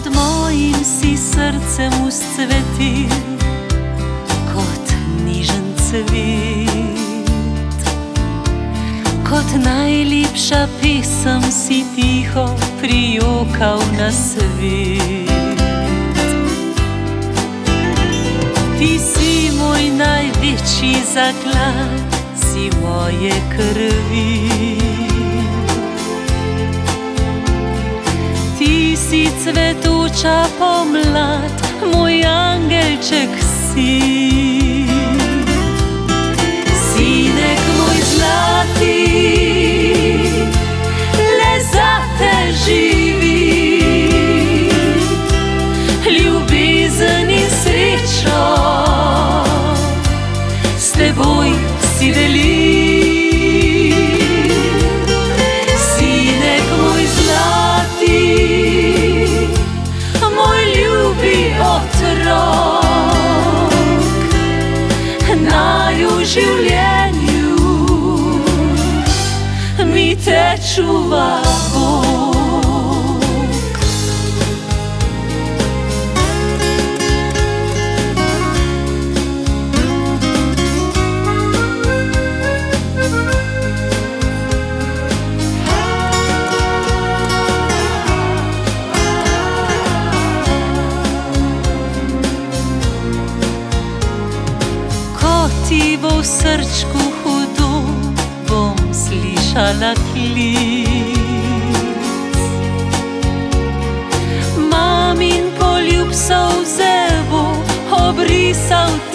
pod mojim si srcem uscvetil kot nižen cvet. Kot najlepša pesem si tiho prijokal na svet. Ti si moj največji zaklad, si moje krvi. Ti si cvetoča pomlad, moj angelček si. Sinek moj zlati, le zate živim, ljubezen in srečo s teboj si delim. Sinek moj zlati, moj ljubi otrok, naj v življenju mi te čuva Bog. Ti bo v srčku hudo, bom slišala klic. Mamin poljub solze bo obrisal